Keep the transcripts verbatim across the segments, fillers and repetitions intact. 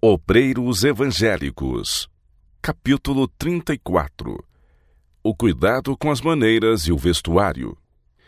Obreiros Evangélicos. Capítulo trinta e quatro. O cuidado com as maneiras e o vestuário.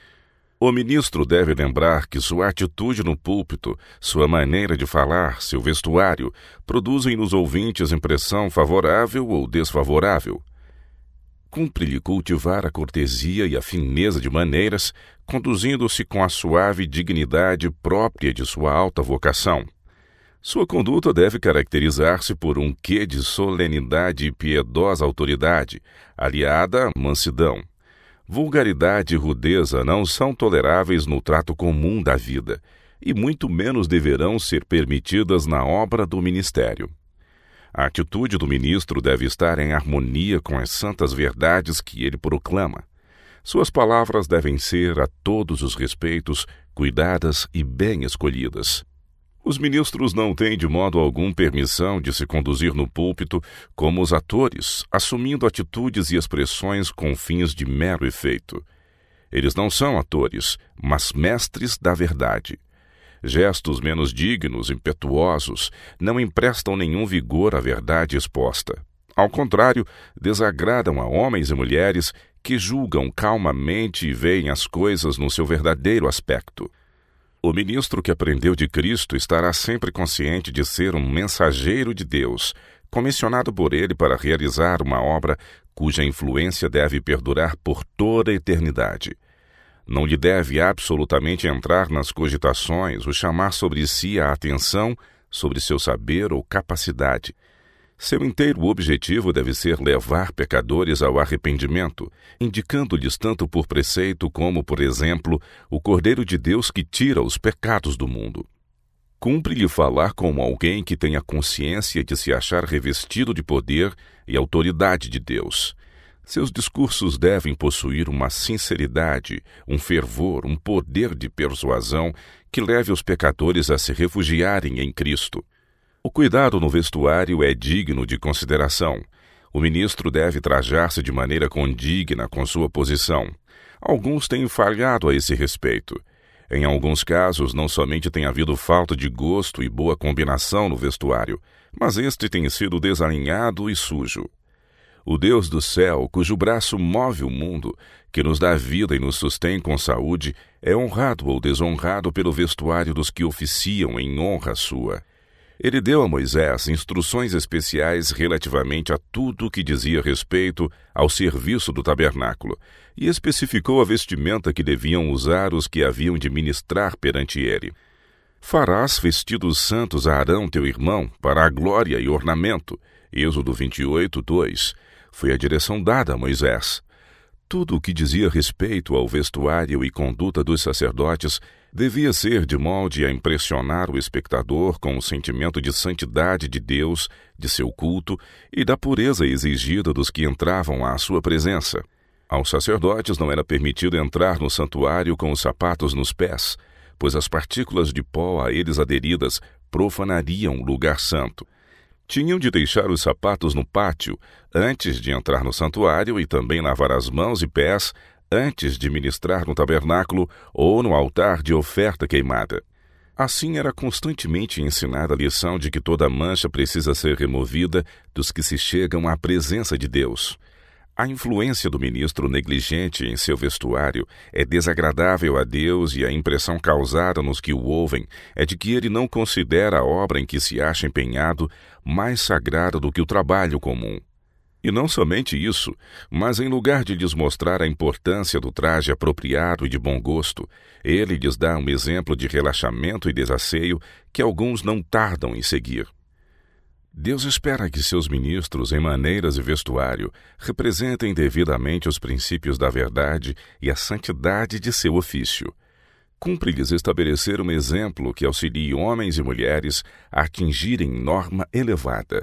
O ministro deve lembrar que sua atitude no púlpito, sua maneira de falar, seu vestuário, produzem nos ouvintes impressão favorável ou desfavorável. Cumpre-lhe cultivar a cortesia e a fineza de maneiras, conduzindo-se com a suave dignidade própria de sua alta vocação. Sua conduta deve caracterizar-se por um quê de solenidade e piedosa autoridade, aliada à mansidão. Vulgaridade e rudeza não são toleráveis no trato comum da vida, e muito menos deverão ser permitidas na obra do ministério. A atitude do ministro deve estar em harmonia com as santas verdades que ele proclama. Suas palavras devem ser, a todos os respeitos, cuidadas e bem escolhidas. Os ministros não têm de modo algum permissão de se conduzir no púlpito como os atores, assumindo atitudes e expressões com fins de mero efeito. Eles não são atores, mas mestres da verdade. Gestos menos dignos, impetuosos, não emprestam nenhum vigor à verdade exposta. Ao contrário, desagradam a homens e mulheres que julgam calmamente e veem as coisas no seu verdadeiro aspecto. O ministro que aprendeu de Cristo estará sempre consciente de ser um mensageiro de Deus, comissionado por ele para realizar uma obra cuja influência deve perdurar por toda a eternidade. Não lhe deve absolutamente entrar nas cogitações ou chamar sobre si a atenção sobre seu saber ou capacidade. Seu inteiro objetivo deve ser levar pecadores ao arrependimento, indicando-lhes tanto por preceito como, por exemplo, o Cordeiro de Deus que tira os pecados do mundo. Cumpre-lhe falar como alguém que tenha consciência de se achar revestido de poder e autoridade de Deus. Seus discursos devem possuir uma sinceridade, um fervor, um poder de persuasão que leve os pecadores a se refugiarem em Cristo. O cuidado no vestuário é digno de consideração. O ministro deve trajar-se de maneira condigna com sua posição. Alguns têm falhado a esse respeito. Em alguns casos, não somente tem havido falta de gosto e boa combinação no vestuário, mas este tem sido desalinhado e sujo. O Deus do céu, cujo braço move o mundo, que nos dá vida e nos sustém com saúde, é honrado ou desonrado pelo vestuário dos que oficiam em honra sua. Ele deu a Moisés instruções especiais relativamente a tudo o que dizia respeito ao serviço do tabernáculo, e especificou a vestimenta que deviam usar os que haviam de ministrar perante ele. Farás vestidos santos a Arão teu irmão, para a glória e ornamento. Êxodo vinte e oito, dois. Foi a direção dada a Moisés. Tudo o que dizia respeito ao vestuário e conduta dos sacerdotes devia ser de molde a impressionar o espectador com o sentimento de santidade de Deus, de seu culto e da pureza exigida dos que entravam à sua presença. Aos sacerdotes não era permitido entrar no santuário com os sapatos nos pés, pois as partículas de pó a eles aderidas profanariam o lugar santo. Tinham de deixar os sapatos no pátio antes de entrar no santuário e também lavar as mãos e pés antes de ministrar no tabernáculo ou no altar de oferta queimada. Assim era constantemente ensinada a lição de que toda mancha precisa ser removida dos que se chegam à presença de Deus. A influência do ministro negligente em seu vestuário é desagradável a Deus e a impressão causada nos que o ouvem é de que ele não considera a obra em que se acha empenhado mais sagrada do que o trabalho comum. E não somente isso, mas em lugar de lhes mostrar a importância do traje apropriado e de bom gosto, ele lhes dá um exemplo de relaxamento e desasseio que alguns não tardam em seguir. Deus espera que seus ministros, em maneiras e vestuário, representem devidamente os princípios da verdade e a santidade de seu ofício. Cumpre-lhes estabelecer um exemplo que auxilie homens e mulheres a atingirem norma elevada.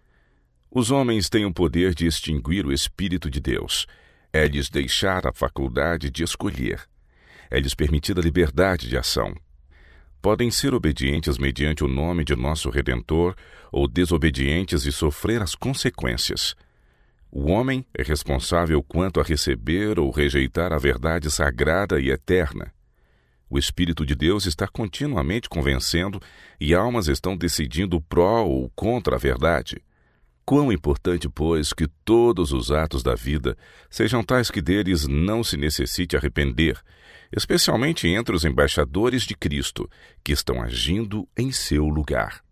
Os homens têm o poder de extinguir o Espírito de Deus. É-lhes deixar a faculdade de escolher. É-lhes permitida a liberdade de ação. Podem ser obedientes mediante o nome de nosso Redentor ou desobedientes e sofrer as consequências. O homem é responsável quanto a receber ou rejeitar a verdade sagrada e eterna. O Espírito de Deus está continuamente convencendo e almas estão decidindo pró ou contra a verdade. Quão importante, pois, que todos os atos da vida sejam tais que deles não se necessite arrepender, especialmente entre os embaixadores de Cristo, que estão agindo em seu lugar.